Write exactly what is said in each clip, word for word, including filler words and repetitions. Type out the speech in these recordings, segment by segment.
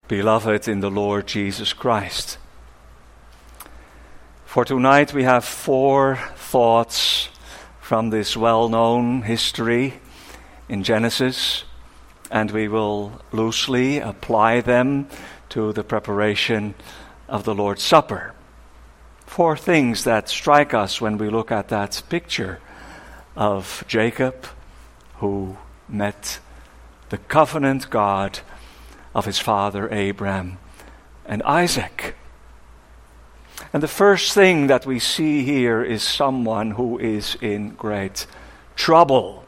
beloved in the Lord Jesus Christ. For tonight we have four thoughts from this well-known history in Genesis, and we will loosely apply them to the preparation of the Lord's Supper. Four things that strike us when we look at that picture of Jacob, who met the covenant God of his father Abraham and Isaac. And the first thing that we see here is someone who is in great trouble.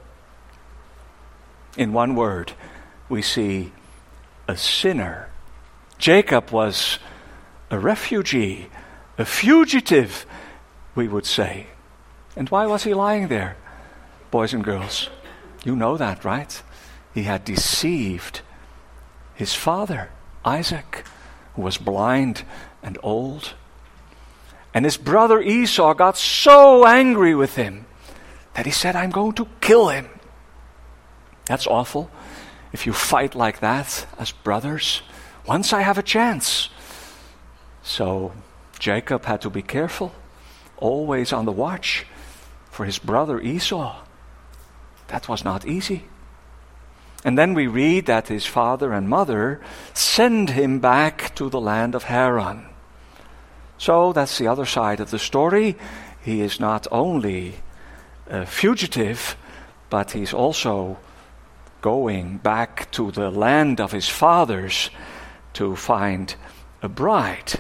In one word, we see a sinner. Jacob was a refugee, a fugitive, we would say. And why was he lying there, boys and girls? You know that, right? He had deceived his father, Isaac, who was blind and old. And his brother Esau got so angry with him that he said, I'm going to kill him. That's awful. If you fight like that as brothers, once I have a chance. So Jacob had to be careful, always on the watch for his brother Esau. That was not easy. And then we read that his father and mother send him back to the land of Haran. So that's the other side of the story. He is not only a fugitive, but he's also going back to the land of his fathers to find a bride.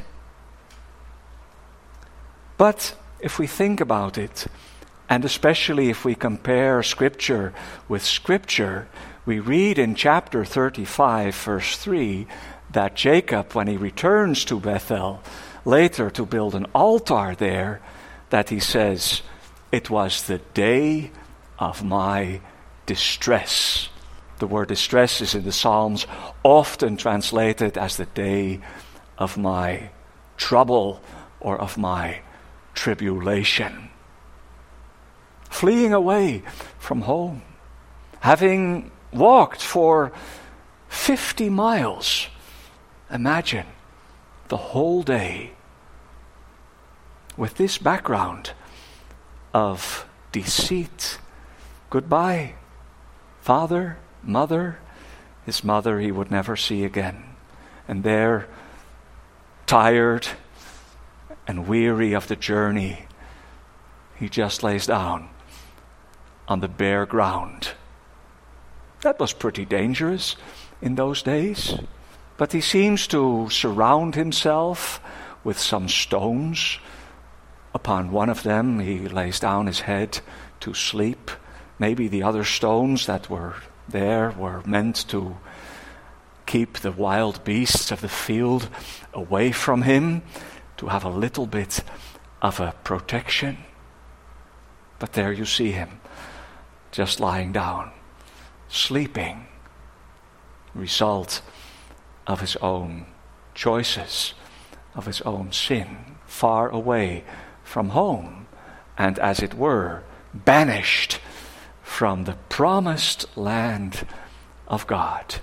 But if we think about it, and especially if we compare Scripture with Scripture, we read in chapter thirty-five, verse three, that Jacob, when he returns to Bethel, later to build an altar there, that he says, it was the day of my distress. The word distress is in the Psalms often translated as the day of my trouble or of my tribulation. Fleeing away from home, having walked for fifty miles. Imagine the whole day with this background of deceit. Goodbye, father, mother. His mother he would never see again. And there, tired and weary of the journey, he just lays down on the bare ground. That was pretty dangerous in those days. But he seems to surround himself with some stones. Upon one of them he lays down his head to sleep. Maybe the other stones that were there were meant to keep the wild beasts of the field away from him, to have a little bit of a protection. But there you see him, just lying down, sleeping. Result of his own choices, of his own sin, far away from home, and as it were, banished from the promised land of God.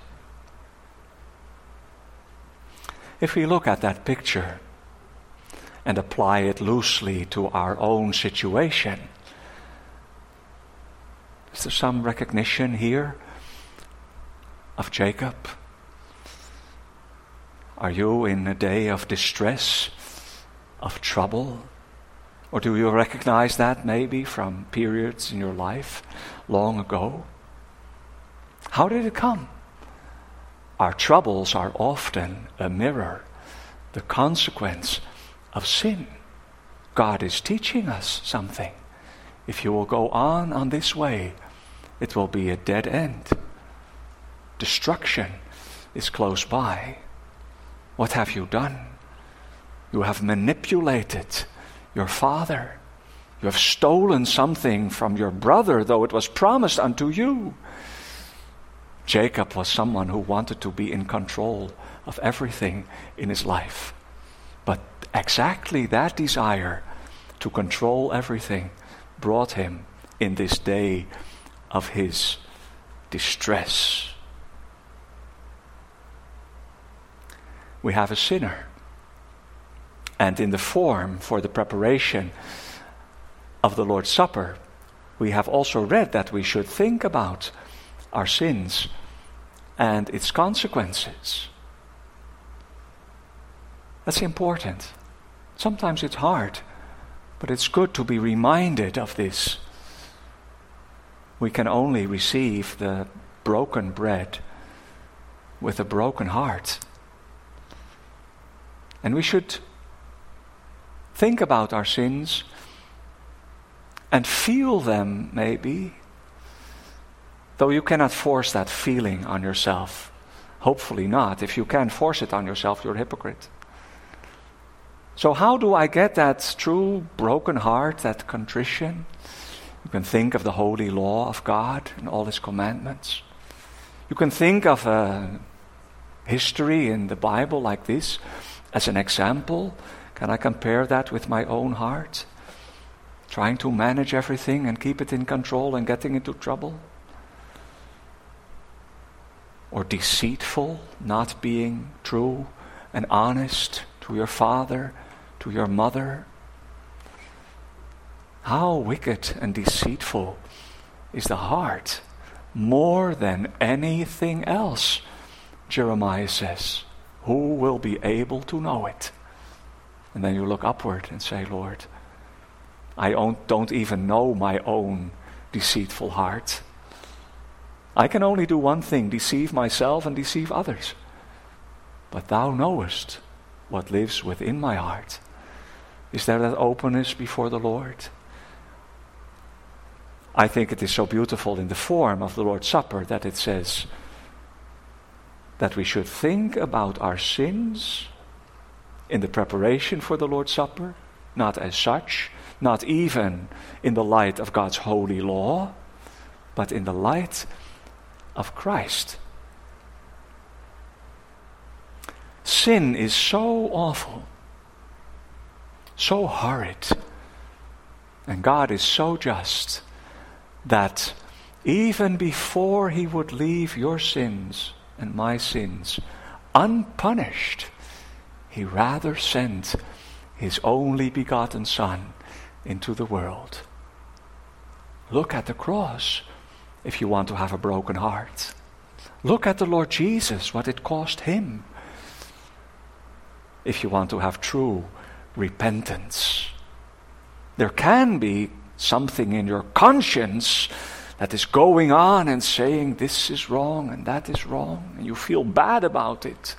If we look at that picture and apply it loosely to our own situation, is there some recognition here of Jacob? Are you in a day of distress, of trouble? Or do you recognize that maybe from periods in your life long ago? How did it come? Our troubles are often a mirror, the consequence of sin. God is teaching us something. If you will go on on this way, it will be a dead end. Destruction is close by. What have you done? You have manipulated your father. You have stolen something from your brother, though it was promised unto you. Jacob was someone who wanted to be in control of everything in his life. But exactly that desire to control everything brought him in this day of his distress. we have a sinner. And in the form for the preparation of the Lord's Supper, we have also read that we should think about our sins and its consequences. That's important. Sometimes it's hard, but it's good to be reminded of this. We can only receive the broken bread with a broken heart. And we should think about our sins and feel them, maybe, though you cannot force that feeling on yourself. Hopefully not. If you can force it on yourself, you're a hypocrite. So how do I get that true broken heart, that contrition? You can think of the holy law of God and all His commandments. You can think of a history in the Bible like this as an example. Can I compare that with my own heart? Trying to manage everything and keep it in control and getting into trouble? Or deceitful, not being true and honest to your father, to your mother? How wicked and deceitful is the heart, more than anything else, Jeremiah says. Who will be able to know it? And then you look upward and say, Lord, I don't even know my own deceitful heart. I can only do one thing, deceive myself and deceive others. But Thou knowest what lives within my heart. Is there that openness before the Lord? I think it is so beautiful in the form of the Lord's Supper that it says that we should think about our sins in the preparation for the Lord's Supper, not as such, not even in the light of God's holy law, but in the light of Christ. Sin is so awful, so horrid, and God is so just that even before He would leave your sins and my sins unpunished, He rather sent His only begotten Son into the world. Look at the cross if you want to have a broken heart. Look at the Lord Jesus, what it cost Him, if you want to have true repentance. There can be something in your conscience that is going on and saying this is wrong and that is wrong, and you feel bad about it.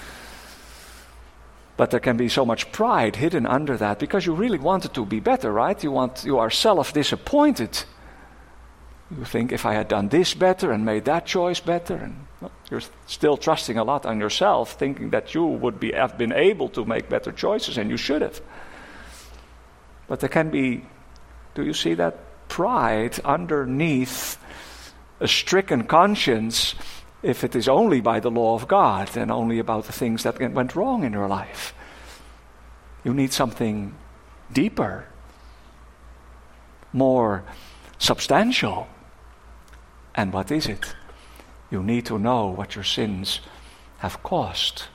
But there can be so much pride hidden under that because you really want it to be better, right? You want, you are self-disappointed. You think, if I had done this better and made that choice better, and well, you're still trusting a lot on yourself, thinking that you would be have been able to make better choices, and you should have. But there can be, do you see that pride underneath a stricken conscience, if it is only by the law of God and only about the things that went wrong in your life? You need something deeper, more substantial. And what is it? You need to know what your sins have cost.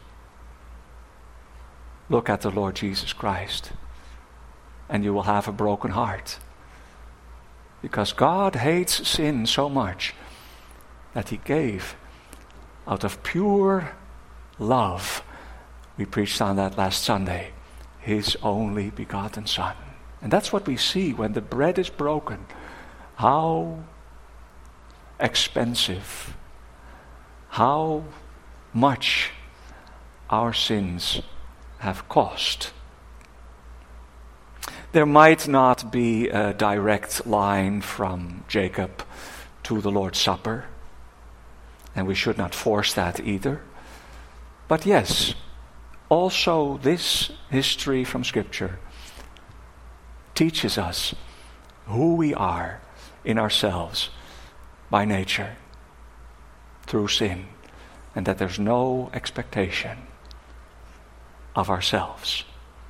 Look at the Lord Jesus Christ, and you will have a broken heart. Because God hates sin so much that He gave out of pure love. We preached on that last Sunday. His only begotten Son. And that's what we see when the bread is broken. How expensive, how much our sins have cost. There might not be a direct line from Jacob to the Lord's Supper, and we should not force that either. But yes, also this history from Scripture teaches us who we are in ourselves by nature through sin, and that there's no expectation of ourselves.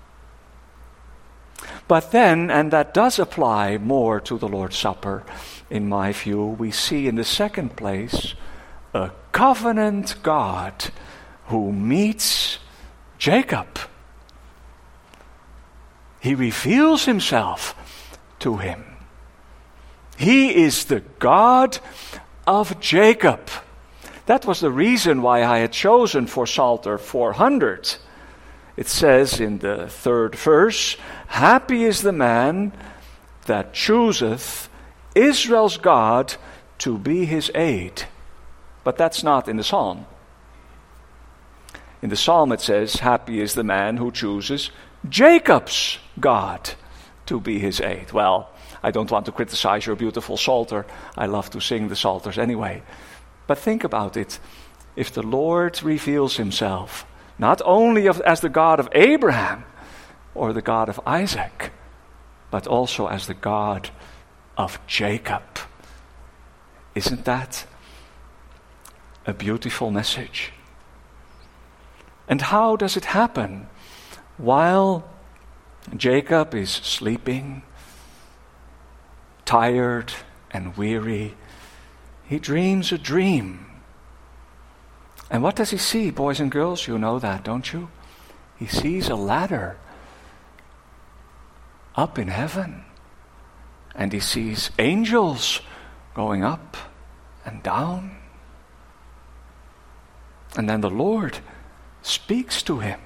But then, and that does apply more to the Lord's Supper, in my view, we see in the second place a covenant God who meets Jacob. He reveals himself to him. He is the God of Jacob. That was the reason why I had chosen for Psalter four hundred. It says in the third verse, "Happy is the man that chooseth Israel's God to be his aid." But that's not in the psalm. In the psalm it says, "Happy is the man who chooses Jacob's God to be his aid." Well, I don't want to criticize your beautiful Psalter. I love to sing the Psalters anyway. But think about it. If the Lord reveals himself, not only of, as the God of Abraham or the God of Isaac, but also as the God of Jacob. Isn't that a beautiful message? And how does it happen? While Jacob is sleeping, tired and weary, he dreams a dream. And what does he see, boys and girls? You know that, don't you? He sees a ladder up in heaven. And he sees angels going up and down. And then the Lord speaks to him.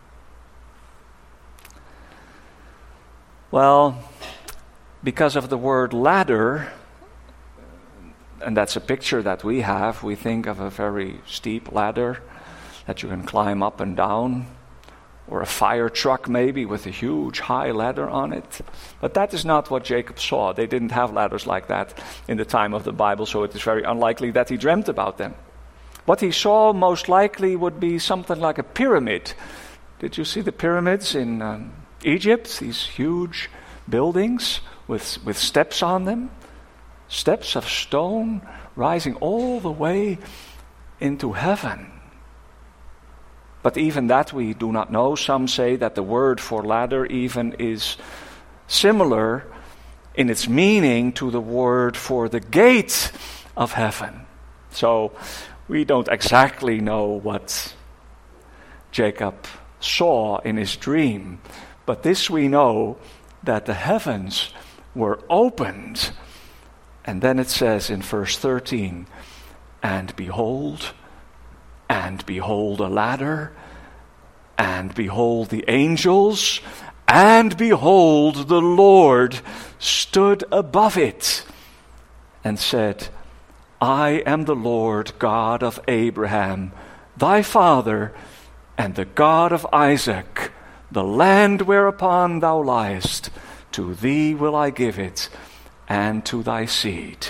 Well, because of the word ladder, and that's a picture that we have, we think of a very steep ladder that you can climb up and down, or a fire truck maybe with a huge high ladder on it. But that is not what Jacob saw. They didn't have ladders like that in the time of the Bible, so it is very unlikely that he dreamt about them. What he saw most likely would be something like a pyramid. Did you see the pyramids in um, Egypt? These huge buildings with, with steps on them. Steps of stone rising all the way into heaven. But even that we do not know. Some say that the word for ladder even is similar in its meaning to the word for the gate of heaven. So we don't exactly know what Jacob saw in his dream. But this we know, that the heavens were opened. And then it says in verse thirteen, "And behold, and behold a ladder, and behold the angels, and behold the Lord stood above it, and said, I am the Lord God of Abraham, thy father, and the God of Isaac. The land whereupon thou liest, to thee will I give it, and to thy seed."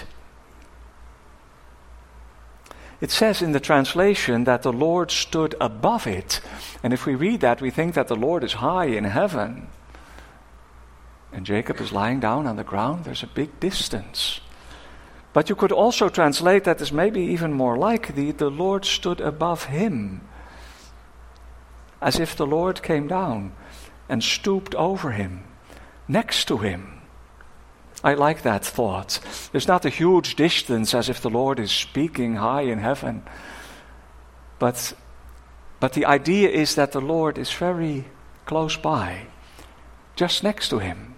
It says in the translation that the Lord stood above it. And if we read that, we think that the Lord is high in heaven. And Jacob is lying down on the ground. There's a big distance. But you could also translate that as maybe even more likely, the Lord stood above him. As if the Lord came down and stooped over him, next to him. I like that thought. There's not a huge distance as if the Lord is speaking high in heaven. But, but the idea is that the Lord is very close by, just next to him,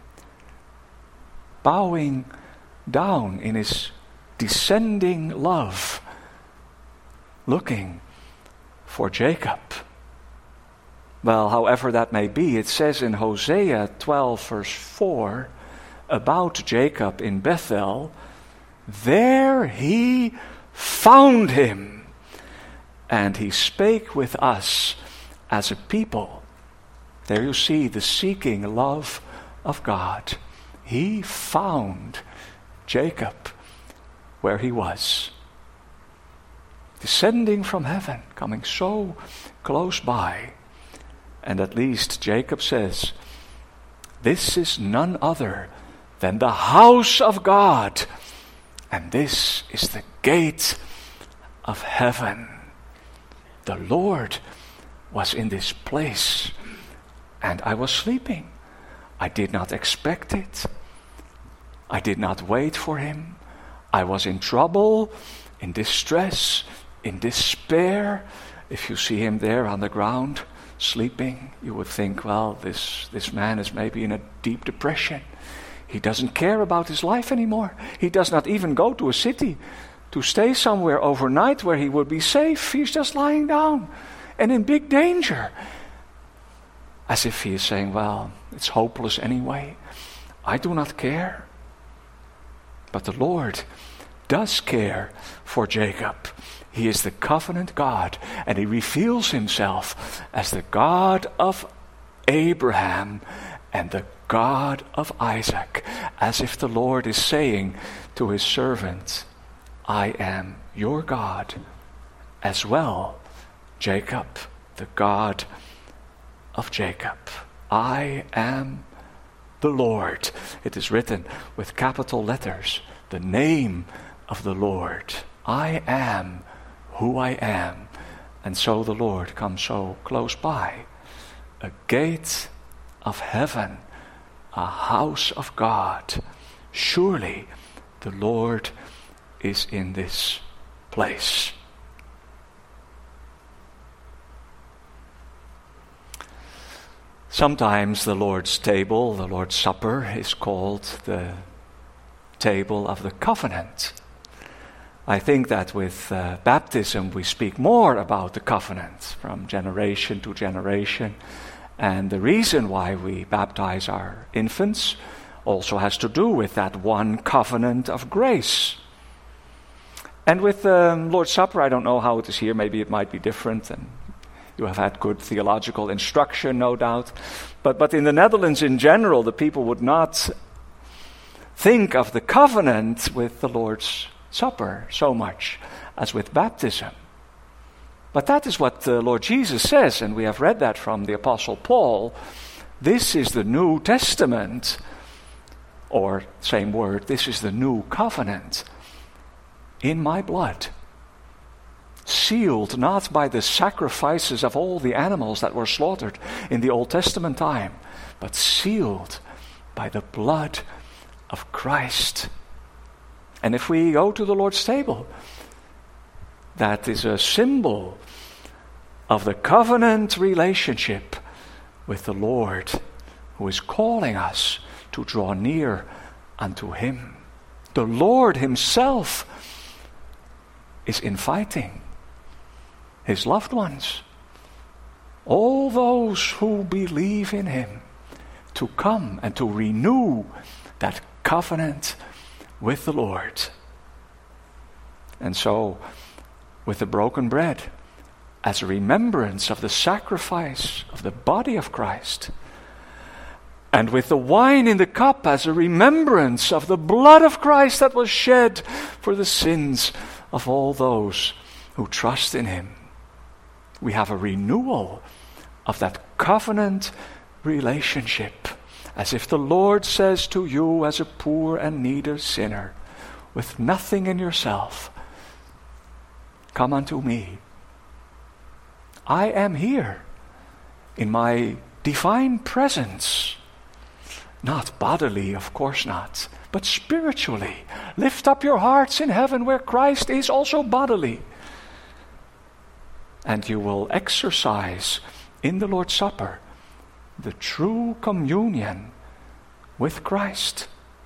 bowing down in his descending love, looking for Jacob. Well, however that may be, it says in Hosea twelve verse four, about Jacob in Bethel, there he found him, and he spake with us as a people. There you see the seeking love of God. He found Jacob where he was, descending from heaven, coming so close by. And at least Jacob says, this is none other than the house of God, and this is the gate of heaven. The Lord was in this place, and I was sleeping. I did not expect it. I did not wait for him. I was in trouble, in distress, in despair. If you see him there on the ground, sleeping. You would think, well, this, this man is maybe in a deep depression. He doesn't care about his life anymore. He does not even go to a city to stay somewhere overnight where he would be safe. He's just lying down and in big danger. As if he is saying, well, it's hopeless anyway. I do not care. But the Lord does care for Jacob. He is the covenant God, and he reveals himself as the God of Abraham and the God of Isaac, as if the Lord is saying to his servant, I am your God as well, Jacob, the God of Jacob. I am the Lord. It is written with capital letters, the name of the Lord. I am who I am. And so the Lord comes so close by. A gate of heaven, a house of God. Surely the Lord is in this place. Sometimes the Lord's table, the Lord's Supper, is called the table of the covenant. I think that with uh, baptism we speak more about the covenant from generation to generation. And the reason why we baptize our infants also has to do with that one covenant of grace. And with the um, Lord's Supper, I don't know how it is here, maybe it might be different, and you have had good theological instruction, no doubt. But, but in the Netherlands in general, the people would not think of the covenant with the Lord's Supper so much as with baptism. But that is what the Lord Jesus says, and we have read that from the Apostle Paul. This is the New Testament, or same word, this is the new covenant in my blood, sealed not by the sacrifices of all the animals that were slaughtered in the Old Testament time, but sealed by the blood of Christ. And if we go to the Lord's table, that is a symbol of the covenant relationship with the Lord, who is calling us to draw near unto him. The Lord himself is inviting his loved ones, all those who believe in him, to come and to renew that covenant with the Lord. And so, with the broken bread, as a remembrance of the sacrifice of the body of Christ, and with the wine in the cup as a remembrance of the blood of Christ that was shed for the sins of all those who trust in him, we have a renewal of that covenant relationship, as if the Lord says to you as a poor and needy sinner, with nothing in yourself, come unto me. I am here in my divine presence. Not bodily, of course not, but spiritually. Lift up your hearts in heaven where Christ is also bodily. And you will exercise in the Lord's Supper the true communion with Christ.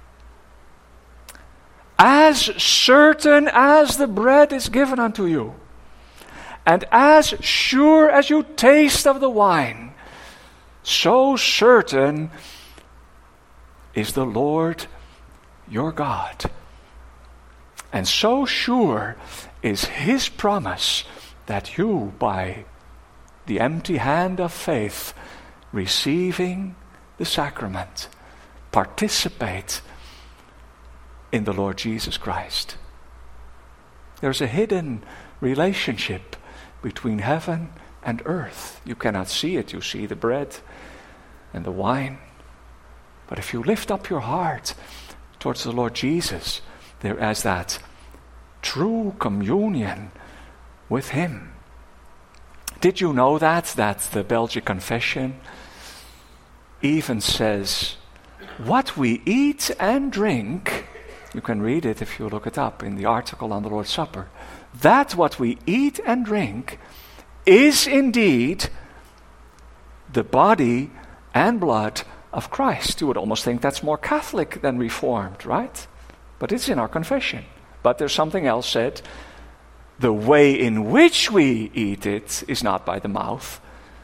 As certain as the bread is given unto you, and as sure as you taste of the wine, so certain is the Lord your God. And so sure is his promise that you, by the empty hand of faith, receiving the sacrament, participate in the Lord Jesus Christ. There's a hidden relationship between heaven and earth. You cannot see it. You see the bread and the wine. But if you lift up your heart towards the Lord Jesus, there is that true communion with him. Did you know that? That the Belgic Confession even says, what we eat and drink, you can read it if you look it up in the article on the Lord's Supper, that what we eat and drink is indeed the body and blood of Christ. You would almost think that's more Catholic than Reformed, right? But it's in our confession. But there's something else said. The way in which we eat it is not by the mouth,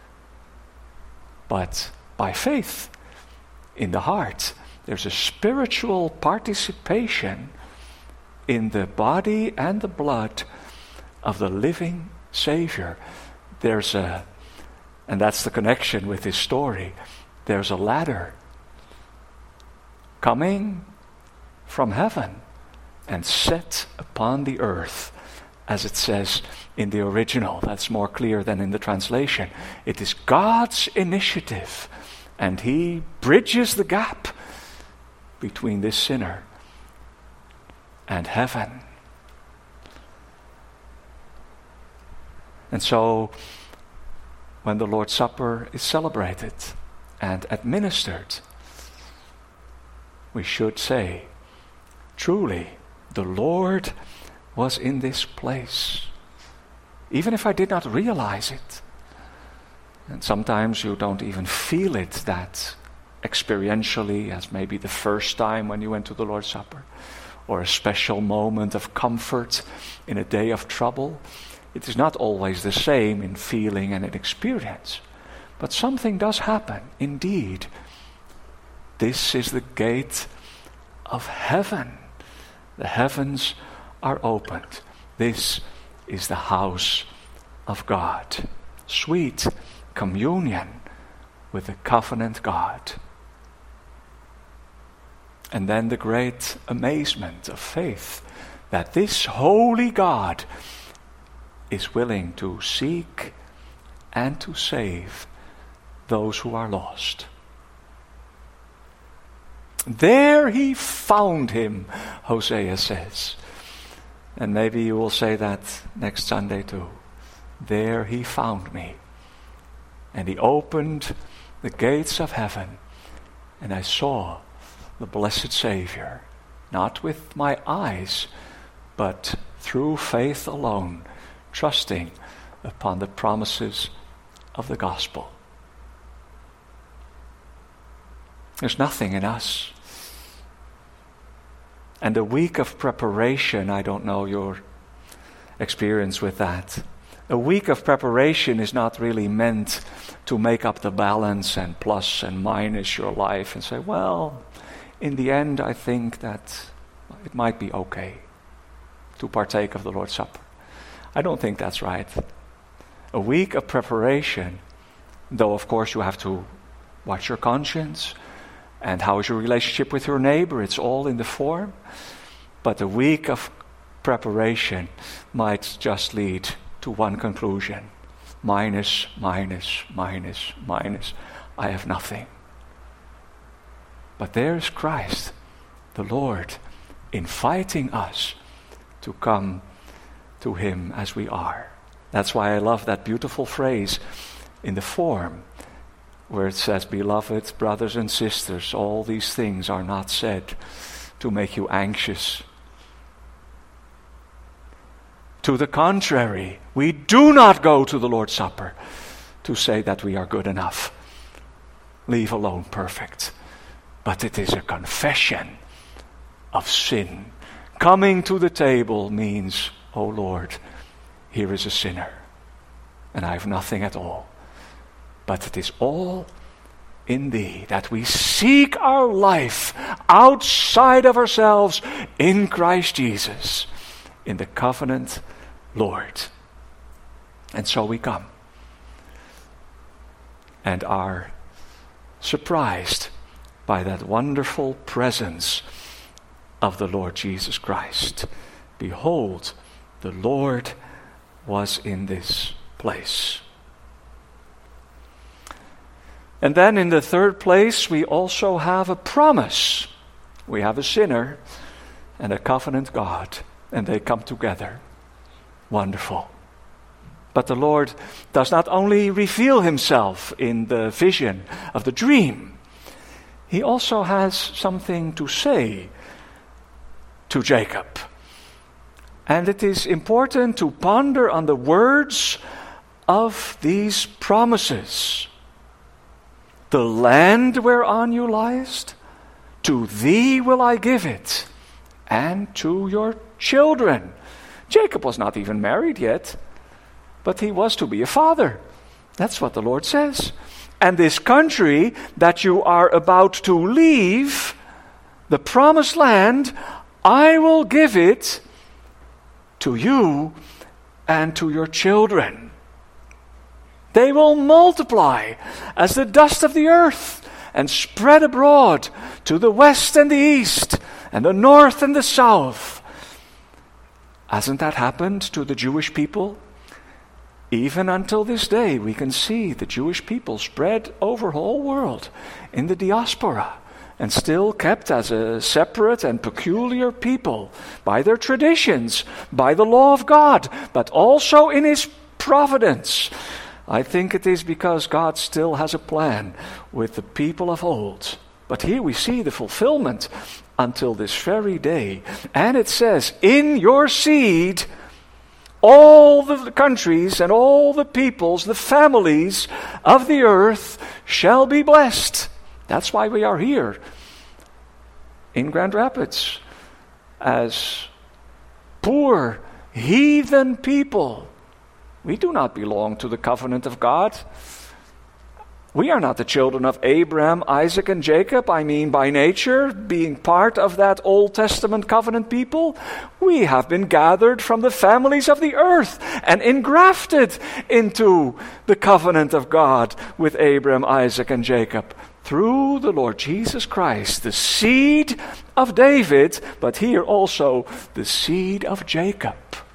but by faith in the heart. There's a spiritual participation in the body and the blood of the living Savior. There's a, and that's the connection with this story, there's a ladder coming from heaven and set upon the earth, as it says in the original. That's more clear than in the translation. It is God's initiative, and He bridges the gap between this sinner and heaven. And so, when the Lord's Supper is celebrated and administered, we should say, truly, the Lord was in this place, even if I did not realize it. And sometimes you don't even feel it that experientially, as maybe the first time when you went to the Lord's Supper, or a special moment of comfort in a day of trouble. It is not always the same in feeling and in experience, but something does happen. Indeed, this is the gate of heaven. The heavens are opened. This is the house of God. Sweet communion with the covenant God. And then the great amazement of faith that this holy God is willing to seek and to save those who are lost. There he found him, Hosea says. And maybe you will say that next Sunday too. There he found me. And he opened the gates of heaven, and I saw the blessed Savior, not with my eyes, but through faith alone, trusting upon the promises of the gospel. There's nothing in us. And a week of preparation, I don't know your experience with that. A week of preparation is not really meant to make up the balance and plus and minus your life and say, well, in the end I think that it might be okay to partake of the Lord's Supper. I don't think that's right. A week of preparation, though of course you have to watch your conscience, and how is your relationship with your neighbor, it's all in the form. But a week of preparation might just lead to one conclusion. Minus, minus, minus, minus. I have nothing. But there is Christ, the Lord, inviting us to come to Him as we are. That's why I love that beautiful phrase in the form where it says, beloved brothers and sisters, all these things are not said to make you anxious. To the contrary, we do not go to the Lord's Supper to say that we are good enough, leave alone perfect. But it is a confession of sin. Coming to the table means, oh Lord, here is a sinner, and I have nothing at all. But it is all in Thee, that we seek our life outside of ourselves in Christ Jesus, in the covenant Lord. And so we come and are surprised by that wonderful presence of the Lord Jesus Christ. Behold, the Lord was in this place. And then in the third place, we also have a promise. We have a sinner and a covenant God, and they come together. Wonderful. But the Lord does not only reveal Himself in the vision of the dream, He also has something to say to Jacob. And it is important to ponder on the words of these promises. the land whereon you liest, to thee will I give it, and to your children. Jacob was not even married yet, but he was to be a father. That's what the Lord says. And this country that you are about to leave, the promised land, I will give it to you and to your children. They will multiply as the dust of the earth and spread abroad to the west and the east and the north and the south. Hasn't that happened to the Jewish people? Even until this day, we can see the Jewish people spread over the whole world in the diaspora and still kept as a separate and peculiar people by their traditions, by the law of God, but also in His providence. I think it is because God still has a plan with the people of old. But here we see the fulfillment until this very day. And it says, in your seed, all the countries and all the peoples, the families of the earth shall be blessed. That's why we are here in Grand Rapids as poor, heathen people. We do not belong to the covenant of God. We are not the children of Abraham, Isaac, and Jacob. I mean, by nature, being part of that Old Testament covenant people. We have been gathered from the families of the earth and engrafted into the covenant of God with Abraham, Isaac, and Jacob through the Lord Jesus Christ, the seed of David, but here also the seed of Jacob.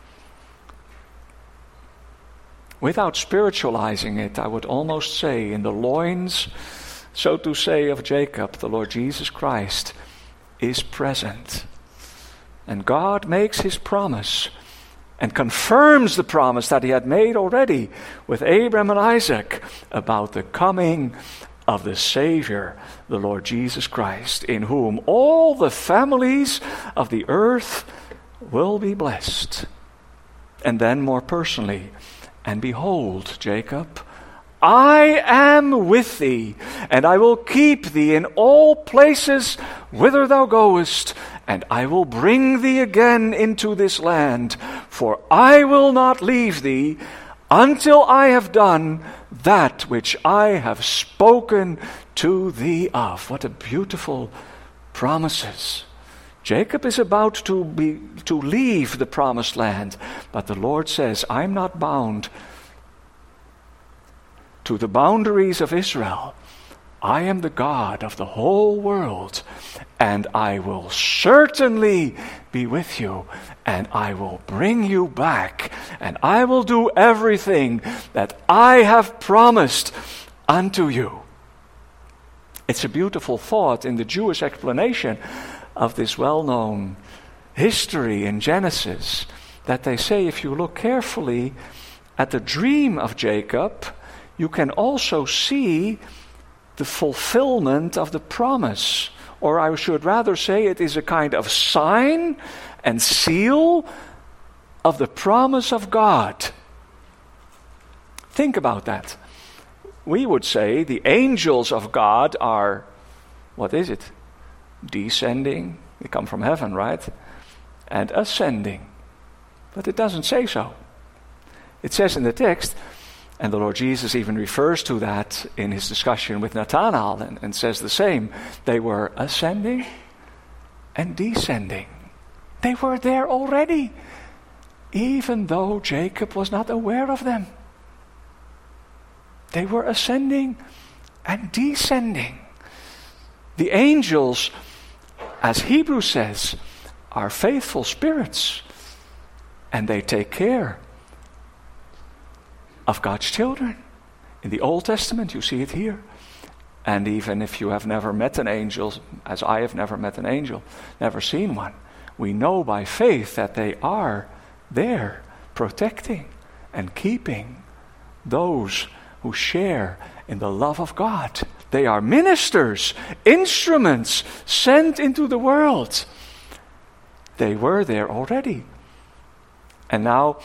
Without spiritualizing it, I would almost say, in the loins, so to say, of Jacob, the Lord Jesus Christ is present. And God makes His promise and confirms the promise that He had made already with Abraham and Isaac about the coming of the Savior, the Lord Jesus Christ, in whom all the families of the earth will be blessed. And then more personally, and behold, Jacob, I am with thee, and I will keep thee in all places whither thou goest, and I will bring thee again into this land, for I will not leave thee until I have done that which I have spoken to thee of. What a beautiful promises. Jacob is about to be to leave the promised land, but the Lord says, I'm not bound to the boundaries of Israel. I am the God of the whole world, and I will certainly be with you, and I will bring you back, and I will do everything that I have promised unto you. It's a beautiful thought in the Jewish explanation of this well-known history in Genesis, that they say if you look carefully at the dream of Jacob, you can also see the fulfillment of the promise. Or I should rather say it is a kind of sign and seal of the promise of God. Think about that. We would say the angels of God are, what is it? Descending, they come from heaven, right? And ascending. But it doesn't say so. It says in the text, and the Lord Jesus even refers to that in His discussion with Nathanael and, and says the same. They were ascending and descending. They were there already, even though Jacob was not aware of them. They were ascending and descending. The angels, as Hebrews says, are faithful spirits, and they take care of God's children. In the Old Testament, you see it here. And even if you have never met an angel, as I have never met an angel, never seen one, we know by faith that they are there protecting and keeping those who share in the love of God. They are ministers, instruments sent into the world. They were there already. And now,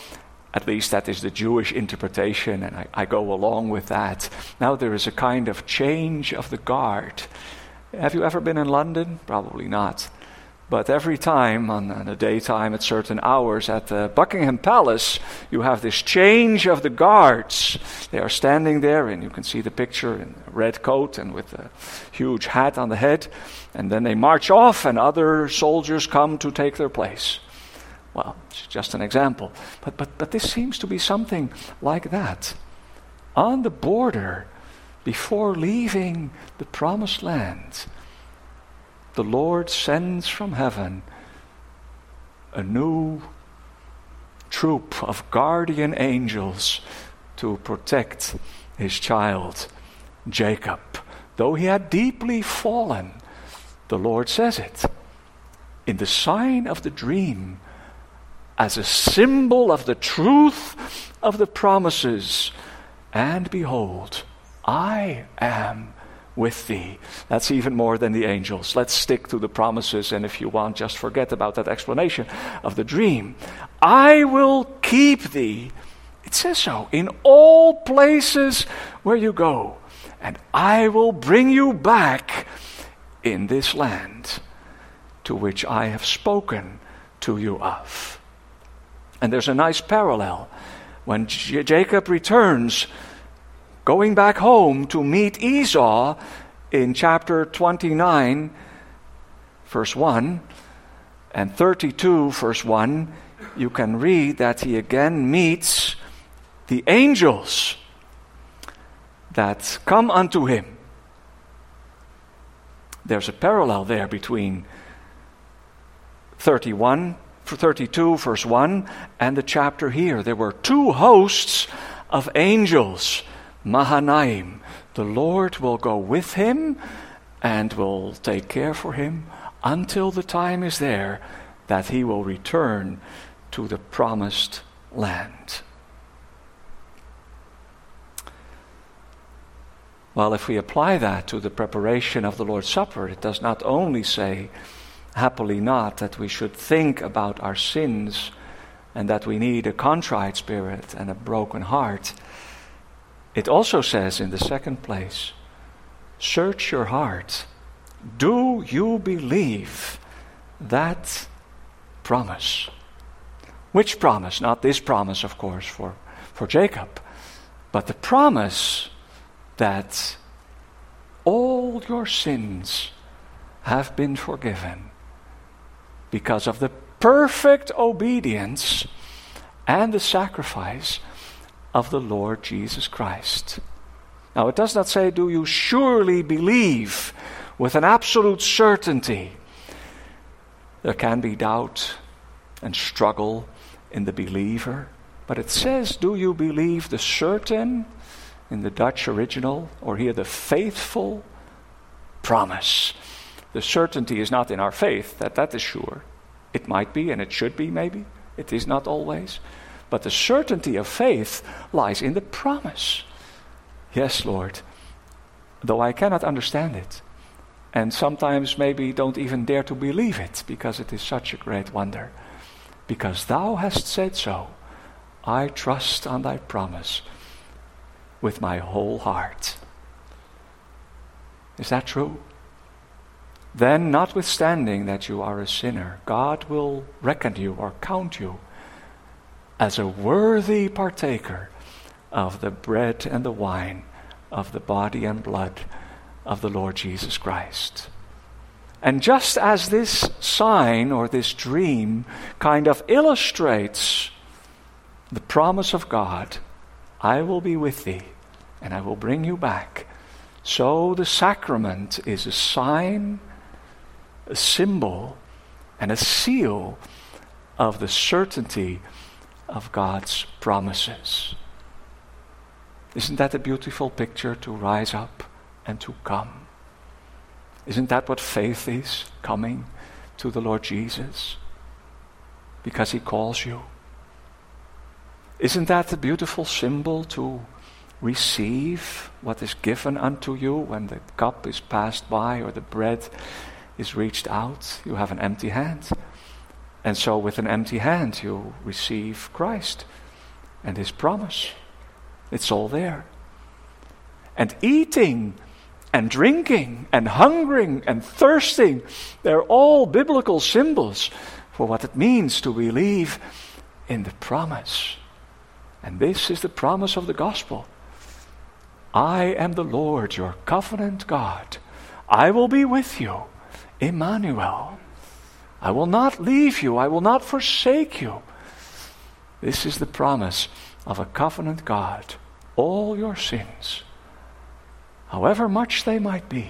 At least that is the Jewish interpretation, and I, I go along with that. Now there is a kind of change of the guard. Have you ever been in London? Probably not. But every time, on, on the daytime at certain hours at the Buckingham Palace, you have this change of the guards. They are standing there, and you can see the picture in a red coat and with a huge hat on the head. And then they march off, and other soldiers come to take their place. Well, it's just an example. But, but, but this seems to be something like that. On the border, before leaving the promised land, the Lord sends from heaven a new troop of guardian angels to protect his child, Jacob. Though he had deeply fallen, the Lord says it, in the sign of the dream, as a symbol of the truth of the promises. And behold, I am with thee. That's even more than the angels. Let's stick to the promises, and if you want, just forget about that explanation of the dream. I will keep thee, it says so, in all places where you go, and I will bring you back in this land to which I have spoken to you of. And there's a nice parallel. When J- Jacob returns, going back home to meet Esau in chapter twenty-nine, verse one, and thirty-two, verse one, you can read that he again meets the angels that come unto him. There's a parallel there between thirty-one, thirty-two, verse one, and the chapter here. There were two hosts of angels, Mahanaim. The Lord will go with him and will take care for him until the time is there that he will return to the promised land. Well, if we apply that to the preparation of the Lord's Supper, it does not only say, happily not, that we should think about our sins and that we need a contrite spirit and a broken heart. It also says in the second place, search your heart. Do you believe that promise? Which promise? Not this promise, of course, for, for Jacob, but the promise that all your sins have been forgiven because of the perfect obedience and the sacrifice of the Lord Jesus Christ. Now, it does not say, do you surely believe with an absolute certainty? There can be doubt and struggle in the believer, but it says, do you believe the certain, in the Dutch original, or here the faithful promise? The certainty is not in our faith, that that is sure. It might be, and it should be maybe. It is not always. But the certainty of faith lies in the promise. Yes, Lord, though I cannot understand it, and sometimes maybe don't even dare to believe it, because it is such a great wonder. Because thou hast said so, I trust on thy promise with my whole heart. Is that true? Then, notwithstanding that you are a sinner, God will reckon you or count you as a worthy partaker of the bread and the wine of the body and blood of the Lord Jesus Christ. And just as this sign or this dream kind of illustrates the promise of God, I will be with thee and I will bring you back, so the sacrament is a sign, a symbol, and a seal of the certainty of God's promises. Isn't that a beautiful picture to rise up and to come? Isn't that what faith is, coming to the Lord Jesus because he calls you? Isn't that a beautiful symbol to receive what is given unto you when the cup is passed by or the bread is reached out? You have an empty hand. And so with an empty hand you receive Christ. and his promise. It's all there. And eating and drinking and hungering and thirsting, they're all biblical symbols for what it means to believe in the promise. And this is the promise of the gospel. I am the Lord, your covenant God. I will be with you, Emmanuel. I will not leave you. I will not forsake you. This is the promise of a covenant God. All your sins, however much they might be,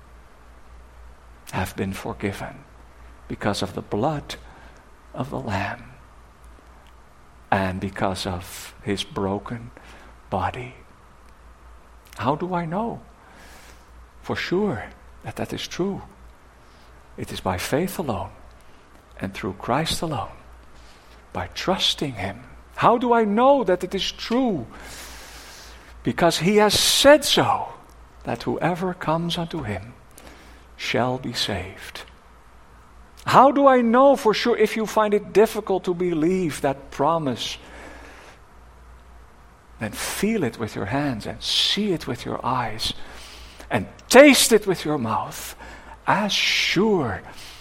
have been forgiven because of the blood of the Lamb and because of his broken body. How do I know for sure that that is true? It is by faith alone and through Christ alone, by trusting him. How do I know that it is true? Because he has said so, that whoever comes unto him shall be saved. How do I know for sure? If you find it difficult to believe that promise, then feel it with your hands and see it with your eyes and taste it with your mouth, as sure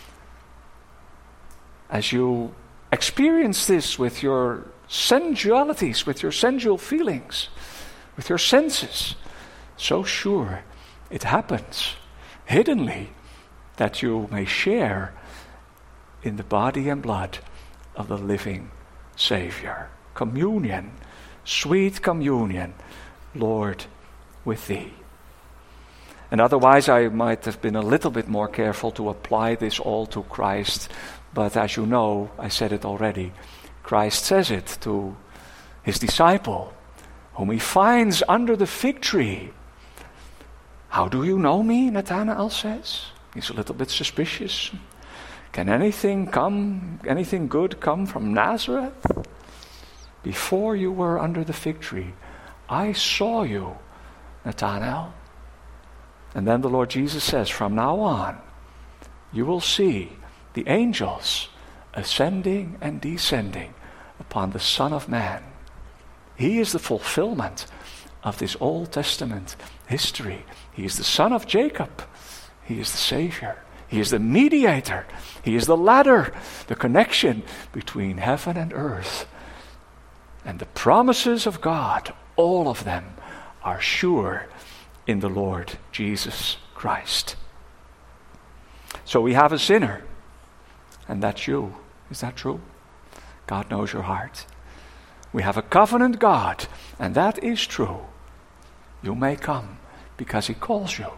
as you experience this with your sensualities, with your sensual feelings, with your senses. So sure it happens hiddenly that you may share in the body and blood of the living Savior. Communion, sweet communion, Lord, with thee. And otherwise I might have been a little bit more careful to apply this all to Christ, but as you know, I said it already, Christ says it to his disciple, whom he finds under the fig tree. How do you know me? Nathanael says. He's a little bit suspicious. Can anything come, anything good come from Nazareth? Before you were under the fig tree, I saw you, Nathanael. And then the Lord Jesus says, from now on, you will see the angels ascending and descending upon the Son of Man. He is the fulfillment of this Old Testament history. He is the son of Jacob. He is the Savior. He is the mediator. He is the ladder, the connection between heaven and earth. And the promises of God, all of them, are sure in the Lord Jesus Christ. So we have a sinner, and that's you. Is that true? God knows your heart. We have a covenant God, and that is true. You may come because he calls you.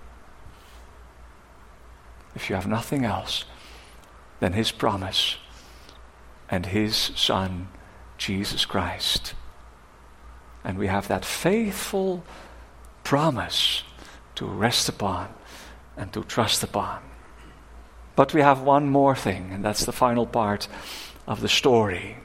If you have nothing else than his promise and his Son, Jesus Christ. And we have that faithful promise to rest upon and to trust upon. But we have one more thing, and that's the final part of the story.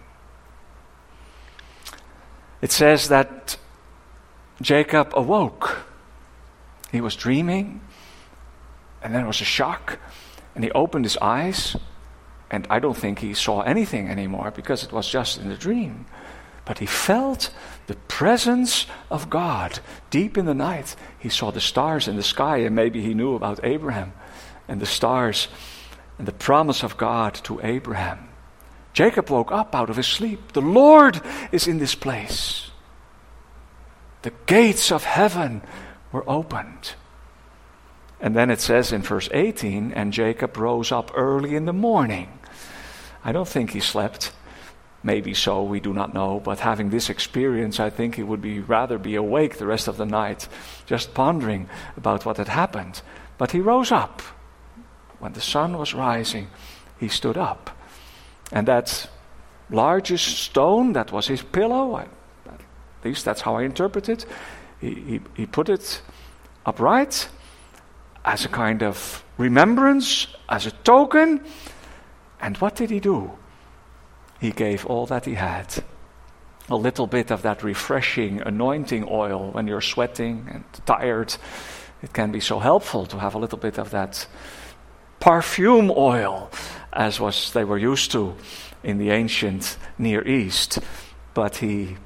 It says that Jacob awoke. He was dreaming, and then it was a shock, and he opened his eyes, and I don't think he saw anything anymore because it was just in the dream. But he felt the presence of God deep in the night. He saw the stars in the sky, and maybe he knew about Abraham and the stars and the promise of God to Abraham. Jacob woke up out of his sleep. The Lord is in this place. The gates of heaven were opened. And then it says in verse eighteen, and Jacob rose up early in the morning. I don't think he slept. Maybe so, we do not know. But having this experience, I think he would be rather be awake the rest of the night, just pondering about what had happened. But he rose up. When the sun was rising, he stood up. And that largest stone, that was his pillow, I, at least that's how I interpret it, he, he, he put it upright as a kind of remembrance, as a token. And what did he do? He gave all that he had. A little bit of that refreshing anointing oil when you're sweating and tired. It can be so helpful to have a little bit of that perfume oil, as was they were used to in the ancient Near East. But he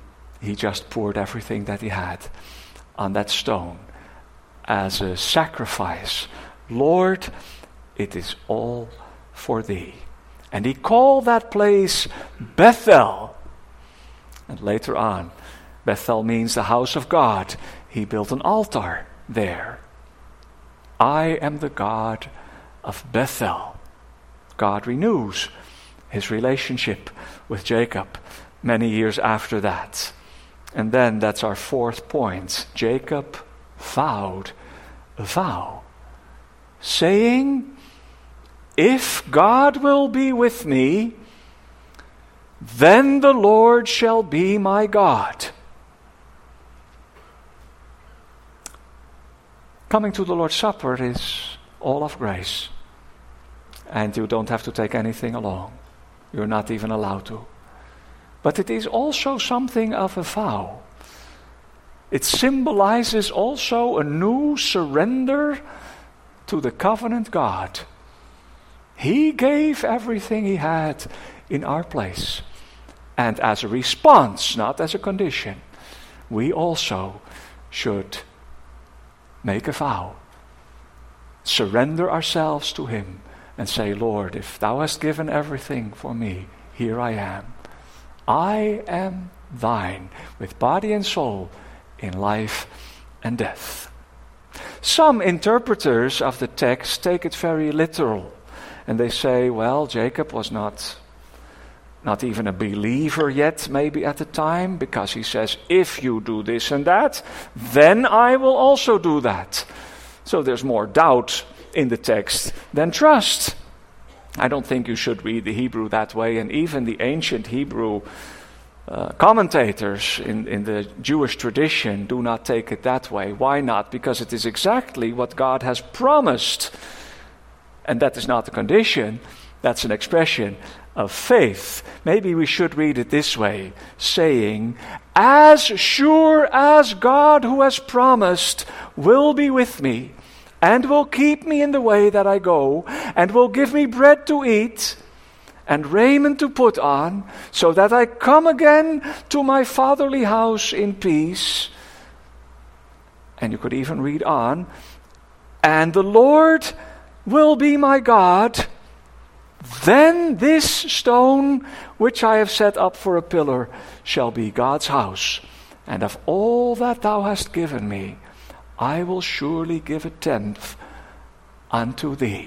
he just poured everything that he had on that stone as a sacrifice. Lord, it is all for thee. And he called that place Bethel. And later on, Bethel means the house of God. He built an altar there. I am the God of Bethel. God renews his relationship with Jacob many years after that. And then that's our fourth point. Jacob vowed a vow, saying, if God will be with me, then the Lord shall be my God. Coming to the Lord's Supper is all of grace. And you don't have to take anything along. You're not even allowed to. But it is also something of a vow. It symbolizes also a new surrender to the covenant God. He gave everything he had in our place. And as a response, not as a condition, we also should make a vow. Surrender ourselves to him and say, Lord, if thou hast given everything for me, here I am. I am thine, with body and soul, in life and death. Some interpreters of the text take it very literal. And they say, well, Jacob was not, not even a believer yet, maybe at the time, because he says, if you do this and that, then I will also do that. So there's more doubt in the text than trust. I don't think you should read the Hebrew that way, and even the ancient Hebrew uh, commentators in, in the Jewish tradition do not take it that way. Why not? Because it is exactly what God has promised. And that is not a condition, that's an expression of faith. Maybe we should read it this way, saying, as sure as God who has promised will be with me, and will keep me in the way that I go, and will give me bread to eat, and raiment to put on, so that I come again to my fatherly house in peace. And you could even read on, and the Lord will be my God, then this stone which I have set up for a pillar shall be God's house. And of all that thou hast given me, I will surely give a tenth unto thee.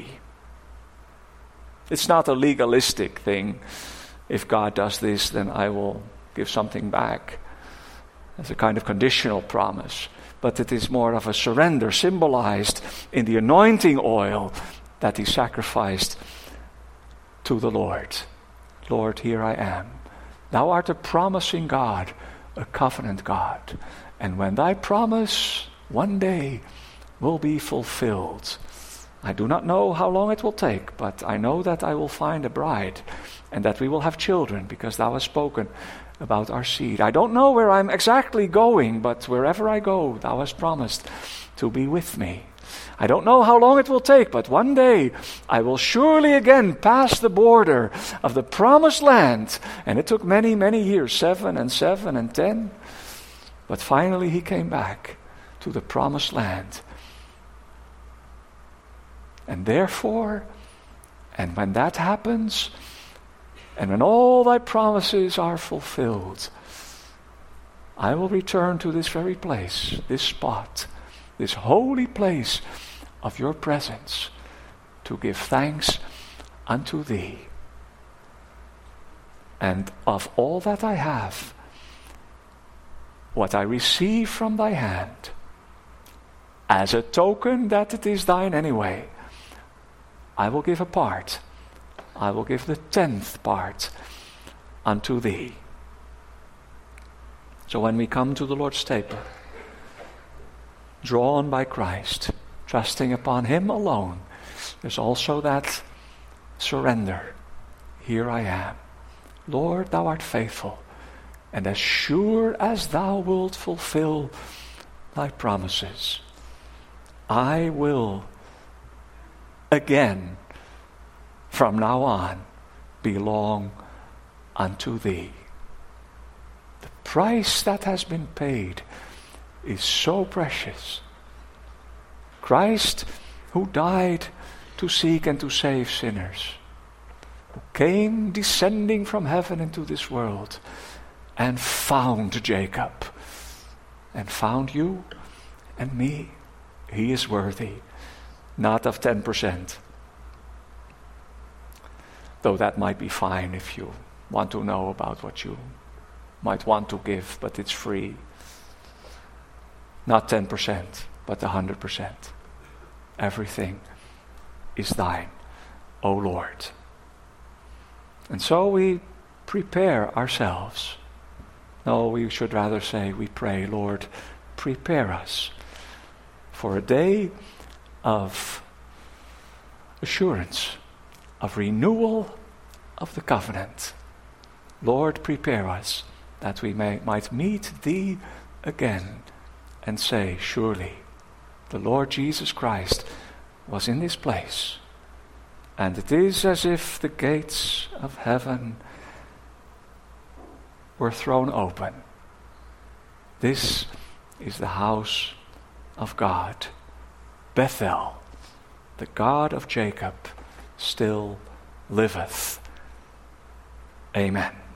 It's not a legalistic thing. If God does this, then I will give something back. It's a kind of conditional promise. But it is more of a surrender, symbolized in the anointing oil that he sacrificed to the Lord. Lord, here I am. Thou art a promising God, a covenant God. And when thy promise one day will be fulfilled, I do not know how long it will take, but I know that I will find a bride and that we will have children, because thou hast spoken about our seed. I don't know where I'm exactly going, but wherever I go, thou hast promised to be with me. I don't know how long it will take, but one day I will surely again pass the border of the promised land. And it took many, many years, seven and seven and ten. But finally he came back to the promised land. And therefore, and when that happens, and when all thy promises are fulfilled, I will return to this very place, this spot, this holy place of your presence, to give thanks unto thee. And of all that I have, what I receive from thy hand, as a token that it is thine anyway, I will give a part. I will give the tenth part unto thee. So when we come to the Lord's table, drawn by Christ, trusting upon him alone, there's also that surrender. Here I am. Lord, thou art faithful, and as sure as thou wilt fulfill thy promises, I will again, from now on, belong unto thee. The price that has been paid is so precious. Christ, who died to seek and to save sinners, who came descending from heaven into this world and found Jacob and found you and me. He is worthy, not of ten percent. Though that might be fine if you want to know about what you might want to give, but it's free. Not ten percent, but one hundred percent. Everything is thine, O Lord. And so we prepare ourselves. No, we should rather say, we pray, Lord, prepare us for a day of assurance, of renewal of the covenant. Lord, prepare us that we may, might meet Thee again and say, surely the Lord Jesus Christ was in this place, and it is as if the gates of heaven were thrown open. This is the house of God. Bethel, the God of Jacob, still liveth. Amen.